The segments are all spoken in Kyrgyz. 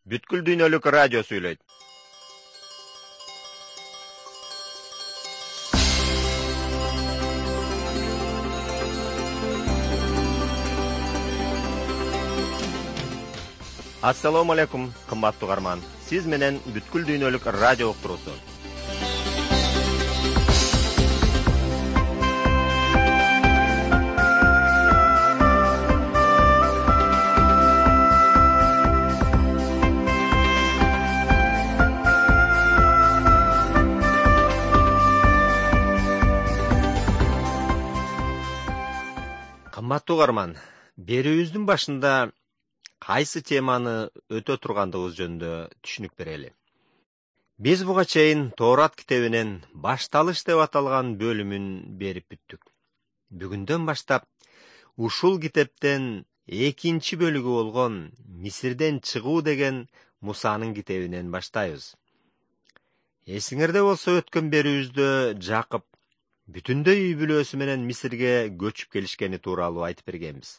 Бүткүл дүйнөлүк радио сүйлөйт. Ассаламу алейкум, кымбаттуу угарман. Сиз менен бүткүл дүйнөлүк радио уктуруусу. Кымбаттуу угарман, берүүбүздүн башында кайсы теманы өтө тургандыгыбыз жөнүндө түшүнүк берели. Биз буга чейин Тоорат китебинен башталыш деп аталган бөлүмүн берип бүттүк. Бүгүндөн баштап ушул китептен экинчи бөлүгү болгон Мисирден чыгуу деген Мусанын китебинен баштайбыз. Эсиңерде болсо өткөн берүүбүздө Жакып бүтүндөй үй бүлөсү менен Мисирге көчүп келишкени тууралуу айтып бергенбиз.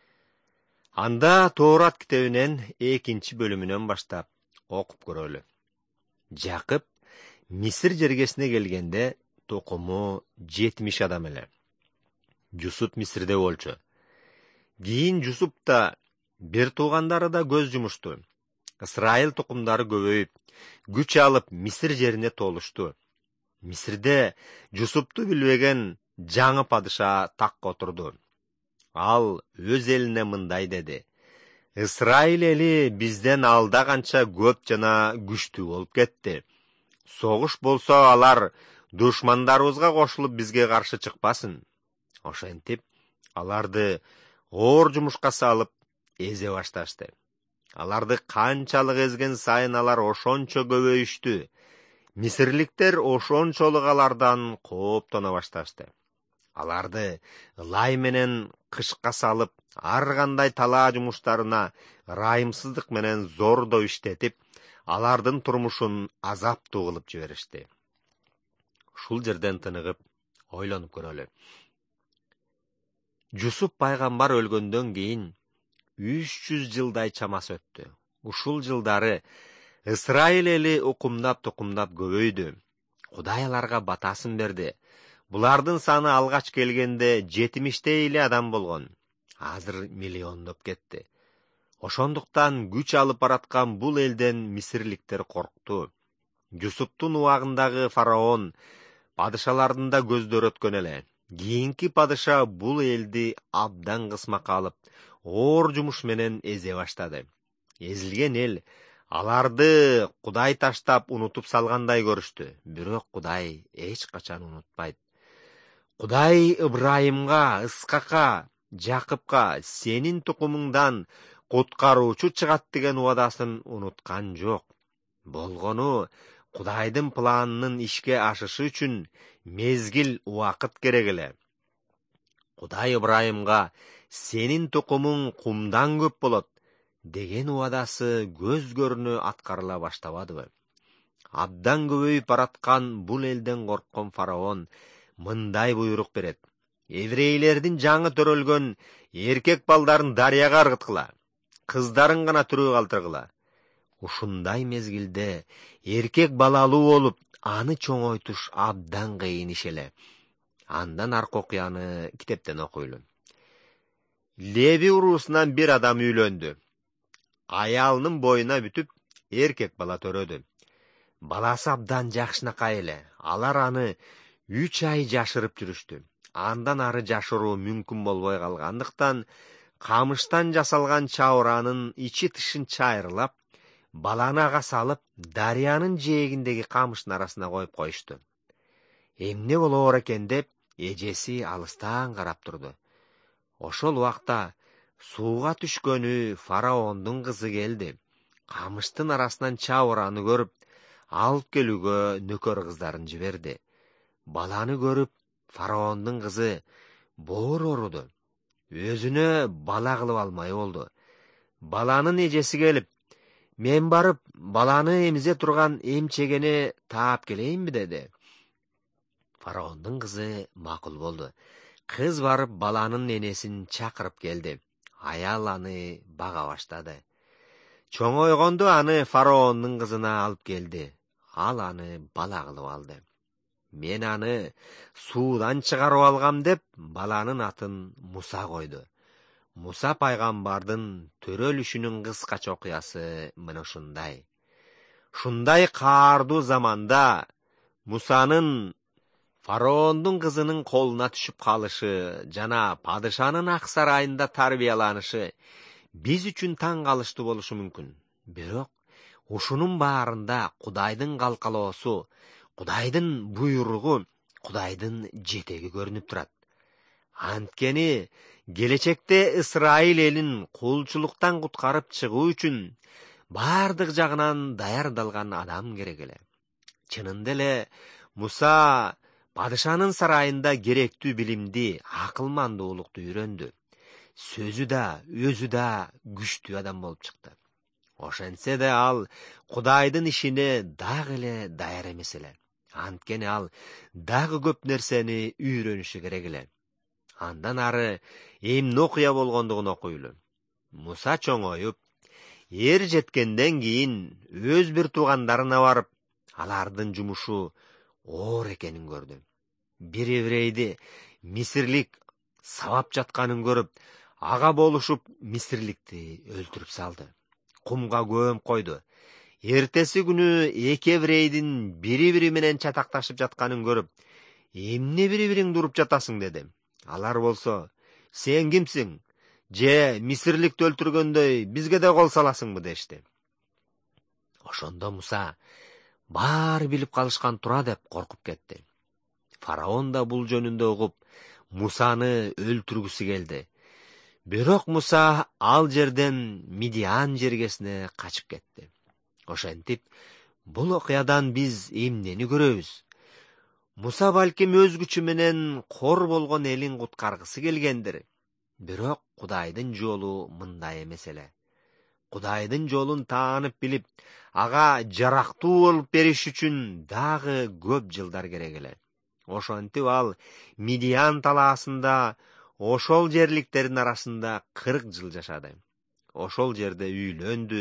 Анда Тоорат китебинен экинчи бөлүмүнөн баштап окуп көрөлү. Жакып Мисир жергесине келгенде токуму 70 адам эле. Жусуп Мисирде болчу. Кийин Жусуп да бир туугандары да көз жумушту. Исраил тукумдары көбөйүп, күч алып Мисир жерине толушту. Мисирде Жусупту билбеген жаңы падыша такка отурду. Ал өз элине мындай деди: Исраил эли бизден алда канча көп жана күчтүү болуп кетти. Согуш болсо алар душмандарыбызга кошулуп бизге каршы чыкпасын. Ошентип, аларды оор жумушка салып эзе башташты. Аларды канчалык эзген сайын алар ошончо көбөйүштү. Мисирликтер ошончолук алардан кооптоно башташты. Аларды ылай менен кышка салып, ар кандай талаа жумуштарына ырайымсыздык менен зордо иштетип, алардын турмушун азаптуу кылып жиберишти. Ушул жерден тыныгып, ойлонуп көрөлү. Жусуп пайгамбар өлгөндөн кийин 300 жылдай чамасы өттү. Ушул жылдары Исраил эли укумдап көбөйдү. Кудай аларга батасын берди. Булардын саны алгач келгенде 70 эле адам болгон. Азыр миллиондоп кетти. Ошондуктан күч алып бараткан бул элден мисирликтер коркту. Жусуптун убагындагы фараон падышалардын да көздөрү өткөн эле. Кийинки падыша бул элди абдан кысмакка алып, оор жумуш менен эзе баштады. Эзилген эл аларды Кудай таштап унутуп салгандай көрүштү. Бирок Кудай эч качан унутпайт. Кудай Ибрайымга, Исхакка, Жакыпка сенин тукумуңдан куткаруучу чыгат деген убадасын унуткан жок. Болгону Кудайдын планынын ишке ашышы үчүн мезгил убакыт керек эле. Кудай Ибрайымга сенин тукумуң кумдан көп болот деген убадасы көз көрүнө аткарыла баштабадыбы? Абдан көбөйүп бараткан бул элден корккон фараон мындай буйрук берет: еврейлердин жаңы төрөлгөн эркек балдарын дарыяга ыргыткыла, кыздарын гана тирүү калтыргыла. Ушундай мезгилде эркек балалуу болуп, аны чоңойтуш абдан кыйын иш эле. Андан аркы окуяны китептен окуйлу. Леви уруусунан бир адам үйлөндү. Аялынын боюна бүтүп, эркек бала төрөдү. Баласы абдан жакшынакай эле. Алар аны 3 ай жашырып жүрүштү. Андан ары жашыруу мүмкүн болбой калгандыктан, камыштан жасалган чабыранын ичи тышын чайырлап, баланы ага салып, дарыянын жээгиндеги камыштын арасына коюп коюшту. Эмне болоор экен деп, эжеси алыстан карап турду. Ошол убакта сууга түшкөнү фараондун кызы келди. Камыштын арасынан чабыраны көрүп, алып келүүгө нөкөр кыздарын жиберди. Баланы көрүп, фараондун кызы боор оруду. Өзүнө бала кылып алмай болду. Баланын эжеси келип, мен барып, баланы эмизе турган эмчегени таап келейинби деди. Фараондун кызы макул болду. Кыз барып баланын энесин чакырып келди. Аял аны бага баштады. Чоңойгондо аны фараондун кызына алып келди. Ал аны бала кылып алды. Мен аны суудан чыгарып алгам деп, баланын атын Муса койду. Муса пайгамбардын төрөлүшүнүн кыскача окуясы мына ушундай. Шундай каардуу заманда Мусанын фараондун кызынын колуна түшүп калышы жана падышанын ак сарайында тарбияланышы биз үчүн таң калыштуу болушу мүмкүн. Бирок ушунун баарында Кудайдын калкалоосу, Кудайдын буйругу, Кудайдын жетеги көрүнүп турат. Анткени келечекте Исраил элин кулчулуктан куткарып чыгуу үчүн бардык жагынан даярдалган адам керек эле. Чынында эле Муса падышанын сарайында керектүү билимди, акылмандуулукту үйрөндү. Сөзү да, өзү да күчтүү адам болуп чыкты. Ошентсе да ал Кудайдын ишине дагы эле даяр эмес эле. Анткени ал дагы көп нерсени үйрөнүшү керек эле. Андан ары эмне окуя болгондугун окуйлу. Муса чоңоюп, эр жеткенден кийин өз бир туугандарына барып, алардын жумушу оор экенин көрдү. Бир еврейди мисирлик сабап жатканын көрүп, ага болушуп мисирликти өлтүрүп салды. Кумга көмүп койду. Эртеси күнү эки еврейдин бири-бири менен чатакташып жатканын көрүп, эмне бири-бириңди уруп жатасың деди. Алар болсо, сен кимсиң? Же мисирликти өлтүргөндөй бизге да кол саласыңбы дешти. Ошондо Муса баары билип калышкан тура деп коркуп кетти. Фараон да бул жөнүндө угуп, Мусаны өлтүргүсү келди. Бирок Муса ал жерден Мидиан жергесине качып кетти. Ошентип, бул окуядан биз эмнени көрөбүз? Муса балким өз күчү менен кор болгон элин куткаргысы келгендир. Бирок Кудайдын жолу мындай эмес эле. Кудайдын жолун таанып билип, ага жарактуу болуп бериш үчүн дагы көп жылдар керек эле. Ошентип ал Мидиан талаасында, ошол жерликтердин арасында 40 жыл жашады. Ошол жерде үйлөндү,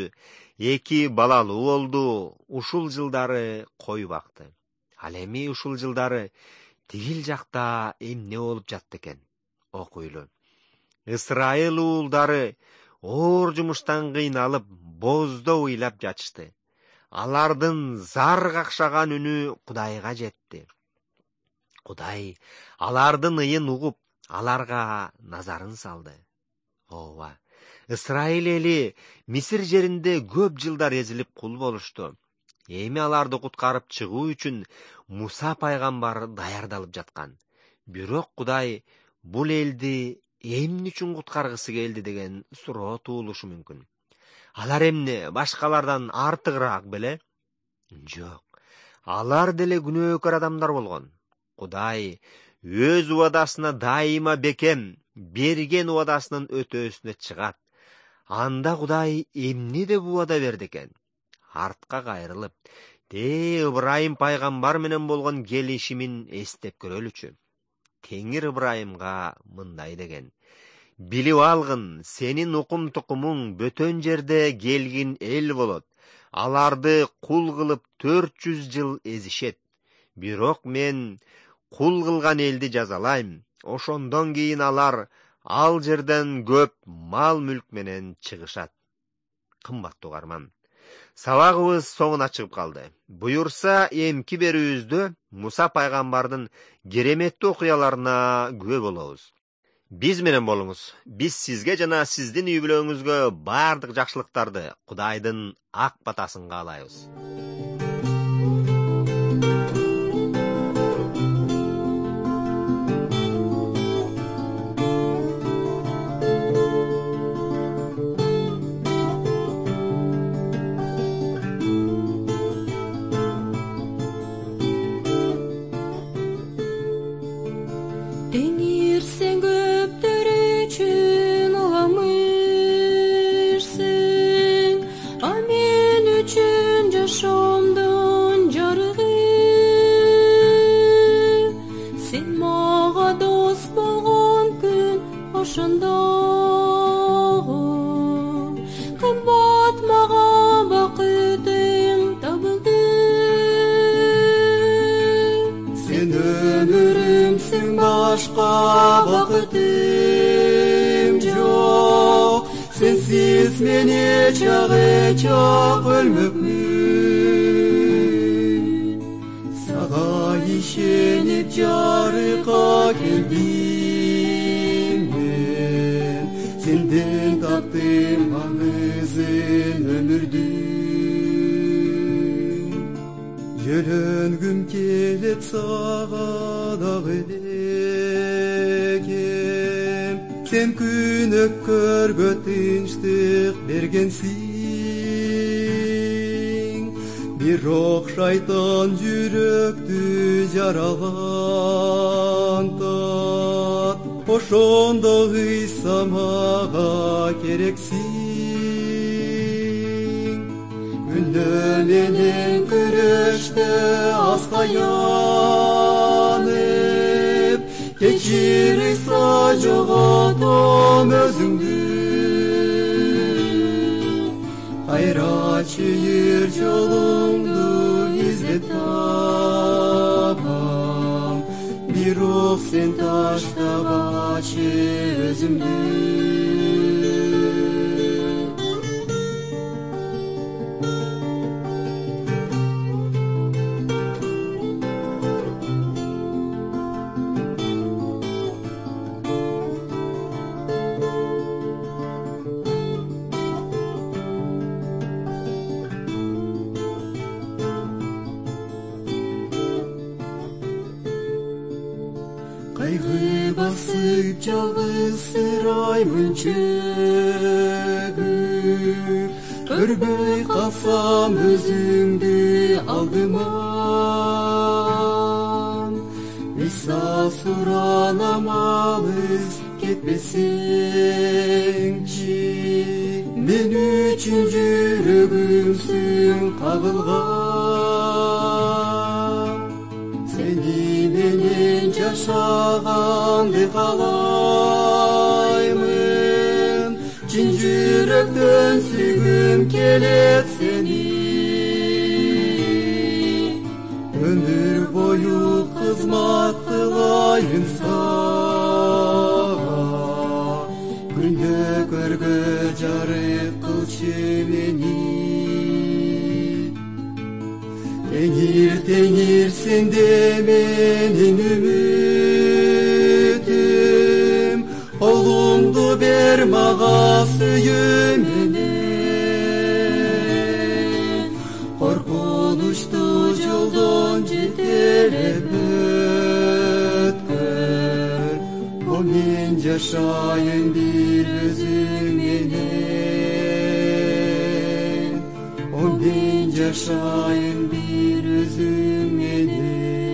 2 балалуу болду, ушул жылдары кой бакты. Ал эми ушул жылдары тигил жакта эмне болуп жатты экен? Окуйлу. Исраил уулдары оор жумуштан кыйналып, боздо уйлап жатышты. Алардын зар какшаган үнү Кудайга жетти. Кудай алардын ыйын угуп, аларга назарын салды. Ооба, Исраил эли Мисир жеринде көп жылдар эзилип кул болушту. Эми аларды куткарып чыгуу үчүн Муса пайгамбар даярдалып жаткан. Бирок Кудай бул элди эмне үчүн куткаргысы келди деген суроо туулушу мүмкүн. Алар эмне башкалардан артыгыраак беле? Жок. Алар деле күнөөкөр адамдар болгон. Кудай өз убадасына дайыма бекем, берген убадасынын өтөөсүнө чыгат. Анда Кудай эмне деп убада берди экен? Артка кайрылып, Ыбрайым пайгамбар менен болгон келишимин эстеп көрөлүчү. Теңир Ыбрайымга мындай деген: билип алгын, сенин укум тукумуң бөтөн жерде келгин эл болот. Аларды кул кылып 400 жыл эзишет. Бирок мен кул кылган элди жазалайм. Ошондон кийин алар ал жерден көп мал мүлк менен чыгышат. Кымбаттуу угарман, сабагыбыз соңуна чыгып калды. Буюрса, эмки берүүбүздө Муса пайгамбардын кереметтүү окуяларына күбө болобуз. Биз менен болуңуз. Биз сизге жана сиздин үй бүлөңүзгө бардык жакшылыктарды, Кудайдын ак батасын каалайбыз. Show бақытым жоқ, сенсіз мен ечақ өлмекмін. Саға ишеніп жарыққа келдім мен, сенден таптым маңызын өмірдің. Жөлөнгім келіп саған ақ елегем, сен күніп көргө тынчтык бергенсиң. Бирок шайтан жүрөктү жаралган тат, ошондо Ыйса мага керексиң. Күнөө менен күрөштө аскаянып, кечир Ыйса жоготом өзүңдү. Кайра чыйыр жолуңду издеп табам, бирок сен таштабачы өзүмдү. Кайгы басып жалгызсыраймын чөгүп, көрбөй калсам өзүңдү алдыма. Ыйса суранам алыс кетпесеңчи, мен үчүн жүрөгүмсүң кагылган. Сени менен жашаганды каалаймын, чын жүрөктөн сүйгүм келет сени. Өмүр бою кызмат кылайын сага, күндө көргө жарык кылчы мени. Теңир сенде менин үмүтүм, Оğlуңду бер мага сүйүү менен. Коркунучтуу жолдон жетелеп өткөр, о мен жашайын бир өзүң менен. О мен жашайын бир өзүң менен.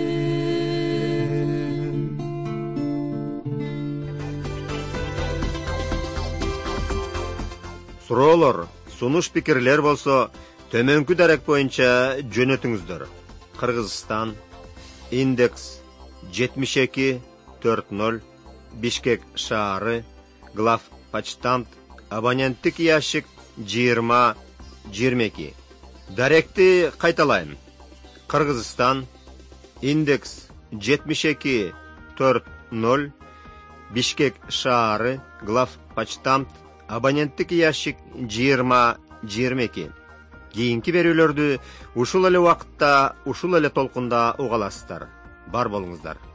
Суроолор, сунуш пикирлер болсо төмөнкү дарек боюнча жөнөтүңүздөр. Кыргызстан, индекс 7240, Бишкек шаары, главпочтамт, абоненттик ящик 2022. Даректи кайталайм. Кыргызстан, индекс 7240, Бишкек шаары, главпочтамт, абоненттик ящик 2022. Кийинки берүүлөрдү ушул эле убакытта, ушул эле толкунда угаласыздар. Бар болуңуздар.